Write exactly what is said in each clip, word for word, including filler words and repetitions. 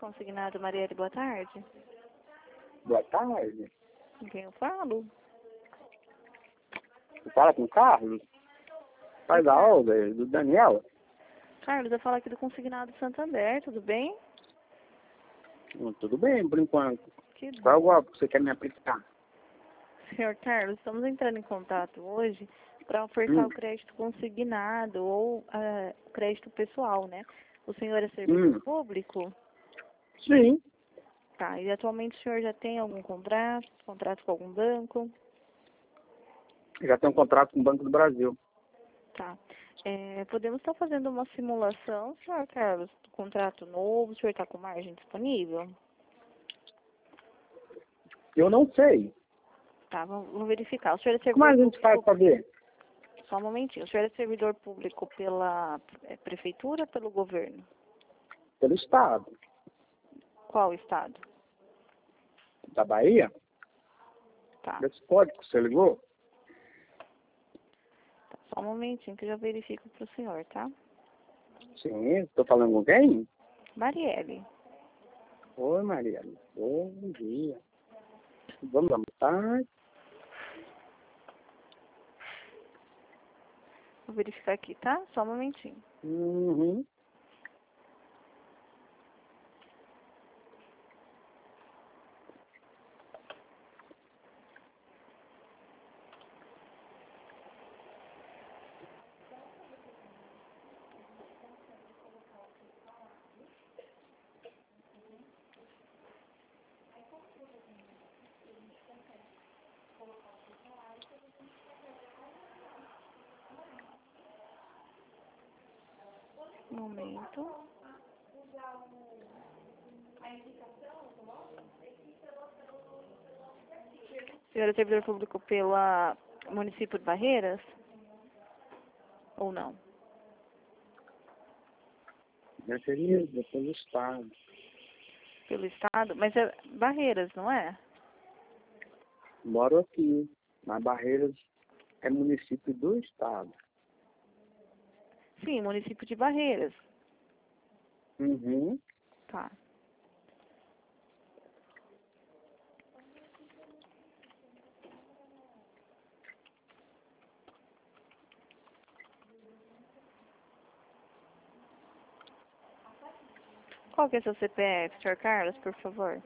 Consignado Marielle, boa tarde. Boa tarde. Com quem eu falo? Você fala com o Carlos? Pai da Olga, do Daniel? Carlos, eu falo aqui do Consignado Santander, tudo bem? Hum, tudo bem, por enquanto. Que Qual é o bom. golpe que você quer me aplicar? Senhor Carlos, estamos entrando em contato hoje para ofertar Hum. o crédito consignado ou ah, crédito pessoal, né? O senhor é servidor Hum. público? Sim. Tá, e atualmente o senhor já tem algum contrato, contrato com algum banco? Já tem um contrato com o Banco do Brasil. Tá. É, podemos estar fazendo uma simulação, senhor Carlos, do contrato novo, o senhor está com margem disponível? Eu não sei. Tá, vamos, vamos verificar. O senhor é Como servidor a gente faz público? pra ver? Só um momentinho. O senhor é servidor público pela é, prefeitura ou pelo governo? Pelo Estado. Qual estado? Da Bahia? Tá. Desse código que você ligou? Tá, só um momentinho que eu já verifico para o senhor, tá? Sim, estou falando com quem? Marielle. Oi, Maria. Bom dia. Vamos almoçar? Vou verificar aqui, tá? Só um momentinho. Uhum. Um momento. O senhor é servidor público pela município de Barreiras? Ou não? Preferida pelo Estado. Pelo estado? Mas é Barreiras, não é? Moro aqui, na Barreiras, é município do Estado. Sim, município de Barreiras. Uhum. Tá. Qual que é seu C P F, senhor Carlos, por favor?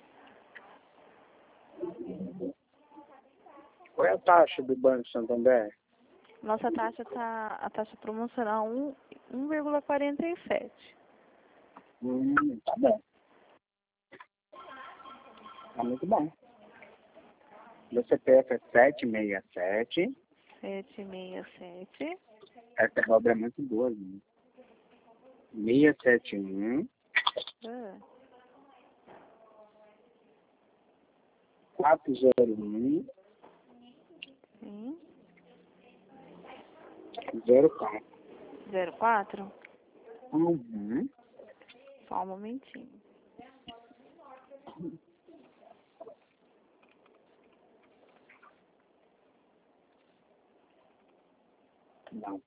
Qual é a taxa do Banco Santander? Nossa taxa tá, a taxa promocional um, um vírgula quarenta e sete. Hum, tá bom. Tá muito bom. Meu C P F é sete seis sete. sete seis sete. Essa obra é muito boa, né? seis sete um, Ah, quatro zero um, sim. zero quatro. zero quatro? Uhum. Só um momentinho. Não.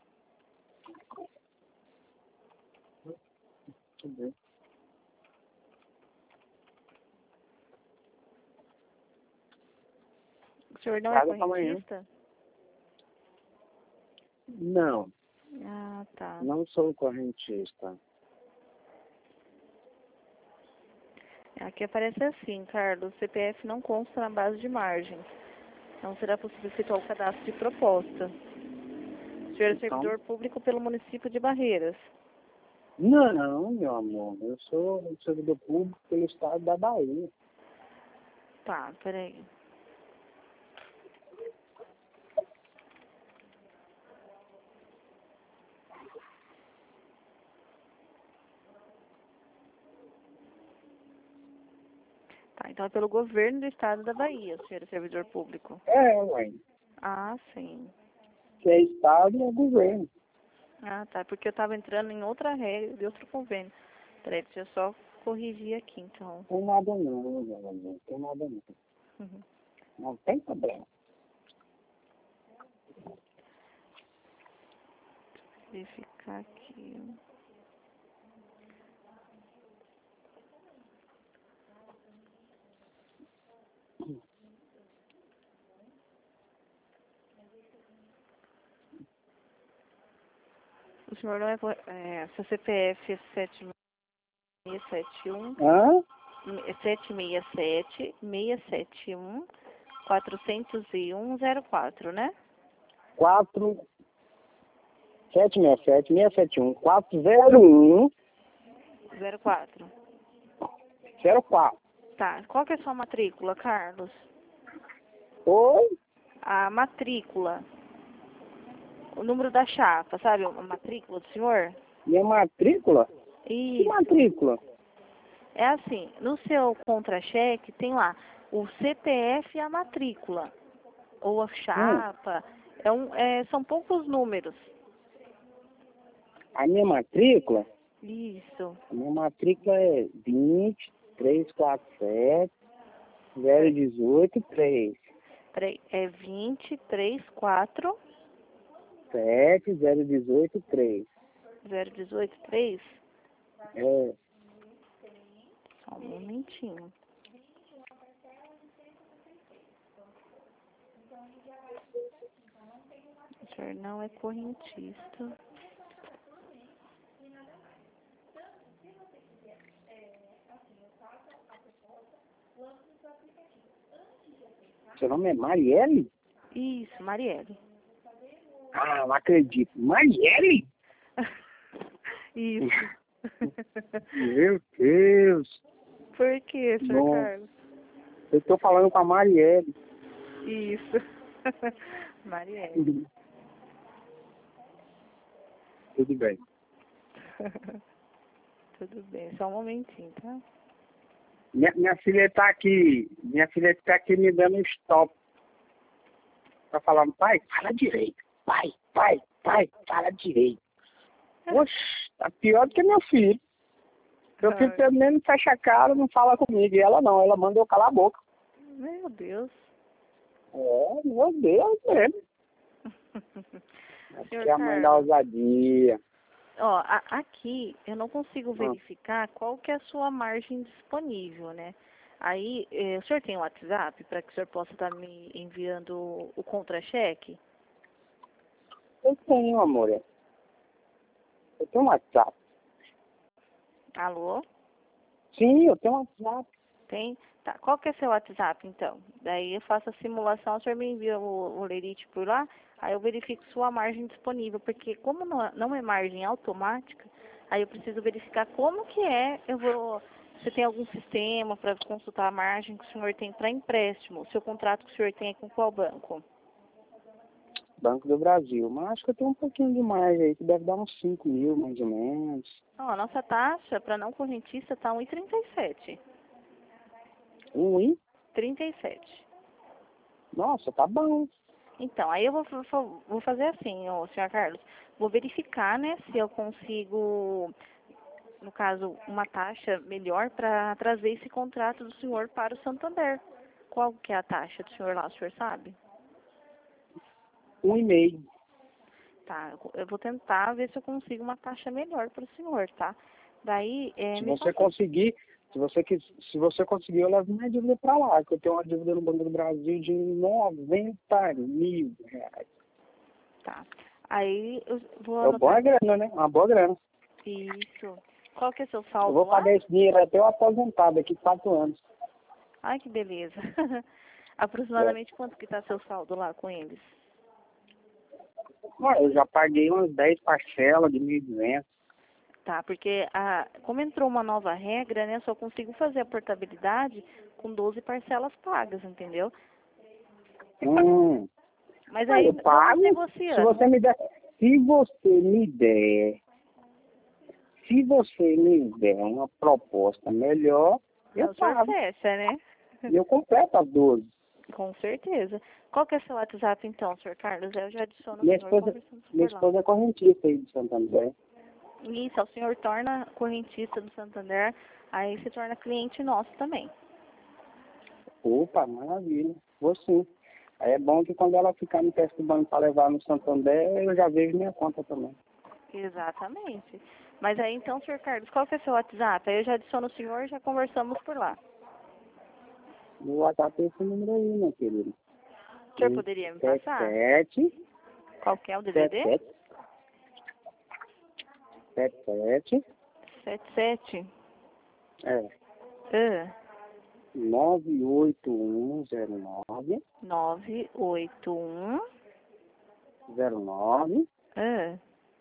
Deixa eu ver. O senhor não é Paga pra amanhã. correntista? Não, Ah, tá. não sou correntista. Aqui aparece assim, Carlos, o C P F não consta na base de margens. Não será possível efetuar o cadastro de proposta. O senhor é Então, servidor público pelo município de Barreiras. não, meu amor. Eu sou servidor público pelo Estado da Bahia. Tá, peraí. Tá, então é pelo governo do estado da Bahia, o senhor é servidor público. É, ué. Ah, sim. Se é Estado, é governo. Ah, tá, porque eu tava entrando em outra regra de outro convênio. Peraí, deixa eu só corrigir aqui, então. Não tem nada não, meu amor. Não tem nada não. Uhum. Não tem problema. Verificar aqui. O senhor não é, é seu C P F é sete seis sete um Hã? sete seis sete, seis sete um, quatro zero um zero quatro, né? quatro sete seis sete, seis sete um, quatro zero um zero quatro. zero quatro. Tá. Qual que é a sua matrícula, Carlos? Oi? A matrícula. O número da chapa, sabe? A matrícula do senhor? Minha matrícula? Que Isso. matrícula? É assim, no seu contra-cheque tem lá o C P F e a matrícula. Ou a chapa. É um, é, são poucos números. A minha matrícula? Isso. A minha matrícula é vinte, trezentos e quarenta e sete, zero dezoito, três. Peraí, é vinte, três, quatro, sete, zero dezoito, três. zero dezoito, três? É. Só um momentinho. O senhor não é correntista. Seu nome é Marielle? Isso, Marielle. Ah, não acredito. Marielle? Isso. Meu Deus. Por quê, senhor Bom, Carlos? eu tô falando com a Marielle. Isso. Marielle. Tudo bem. Tudo bem, só um momentinho, tá? Minha, minha filha tá aqui. Minha filha tá aqui me dando um stop. Tá falando, pai, fala direito. Pai, pai, pai, fala direito. Oxe, tá pior do que meu filho. Meu filho pelo menos fecha a cara, não fala comigo. E ela não, ela manda eu calar a boca. Meu Deus. É, meu Deus mesmo. Acho Senhor que é a mãe da Carlos, ousadia. ó, a- aqui eu não consigo Ah. verificar qual que é a sua margem disponível, né? Aí, eh, o senhor tem um WhatsApp para que o senhor possa estar me enviando o o contra-cheque? Eu tenho, amor. Eu tenho um WhatsApp. Alô? Sim, eu tenho um WhatsApp. Tem? Tá. Qual que é seu WhatsApp, então? Daí eu faço a simulação, o senhor me envia o, o lerite por lá, aí eu verifico sua margem disponível, porque como não é, não é margem automática, aí eu preciso verificar como que é, eu vou... Você tem algum sistema para consultar a margem que o senhor tem para empréstimo? O seu contrato que o senhor tem é com qual banco? Banco do Brasil. Mas acho que eu tenho um pouquinho demais aí, que deve dar uns cinco mil, mais ou menos. Ó, a nossa taxa para não correntista está um e trinta e sete. Um e? trinta e sete. Nossa, tá bom. Então, aí eu vou, vou, vou fazer assim, ó, senhor Carlos. Vou verificar, né, se eu consigo, no caso, uma taxa melhor para trazer esse contrato do senhor para o Santander. Qual que é a taxa do senhor lá, o senhor sabe? Um e meio. Tá, eu vou tentar ver se eu consigo uma taxa melhor para o senhor, tá? Daí, é, Se me você passa... conseguir, se você, quis, se você conseguir, eu levo minha dívida pra lá, que eu tenho uma dívida no Banco do Brasil de noventa mil reais. Tá. Aí eu vou É uma boa anotar grana, né? Uma boa grana. isso. Qual que é seu Eu saldo vou lá? pagar esse dinheiro até eu aposentar daqui quatro anos. Ai, que beleza. É. Aproximadamente quanto que tá seu saldo lá com eles? Bom, eu já paguei umas dez parcelas de mil e duzentos. Tá, porque a, como entrou uma nova regra, né, só consigo fazer a portabilidade com doze parcelas pagas, entendeu? Hum. Mas Ah, aí eu vamos pago se negociando. você me der. Se você me der. Se você me der uma proposta melhor, É, eu o senhor pago. fecha, né? E eu completo as doze. Com certeza. Qual que é seu WhatsApp então, senhor Carlos? Eu já adiciono o Minha senhor, esposa, conversamos minha por lá. esposa é correntista aí de Santander. Isso, o senhor torna correntista do Santander, aí se torna cliente nosso também. Opa, maravilha. Vou sim. Aí é bom que quando ela ficar me perturbando para levar no Santander, eu já vejo minha conta também. Exatamente. Mas aí então, senhor Carlos, qual que é seu WhatsApp? Aí eu já adiciono o senhor e já conversamos por lá. O WhatsApp é esse número aí, meu querido. O senhor poderia me passar? sete sete Qual que é o sete D D D? sete sete sete. sete sete. É. Ah. nove oito um zero nove. nove oito um. zero nove. Ah.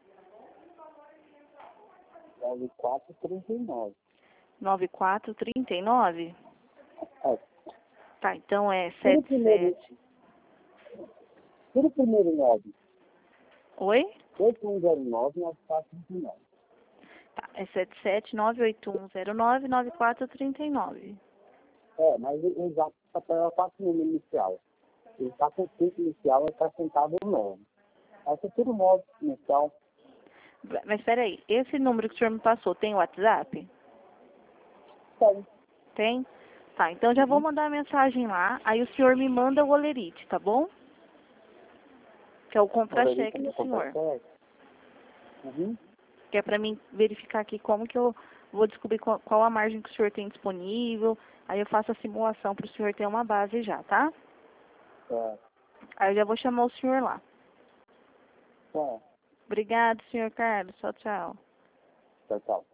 nove quatro três nove. nove quatro três nove? É. Tá, então é Tira o sete primeiro. sete. Tira o primeiro nove. Oi? oito um zero nove nove quatro três nove. Tá, é sete sete nove oito um zero nove nove quatro três nove. É, mas o exato papel é quatro número inicial. Ele está com o cinco inicial, é acrescentado o nove. Aí você tira o nove inicial. Mas espera aí, esse número que o senhor me passou tem WhatsApp? Tem. Tem? Tá, então já vou mandar a mensagem lá, aí o senhor me manda o olerite, tá bom? Que é o contra-cheque do senhor. Uhum. Que é pra mim verificar aqui como que eu vou descobrir qual, qual a margem que o senhor tem disponível. Aí eu faço a simulação para o senhor ter uma base já, tá? É. Aí eu já vou chamar o senhor lá. É. Obrigado, senhor Carlos. Tchau, tchau. Tchau, tchau.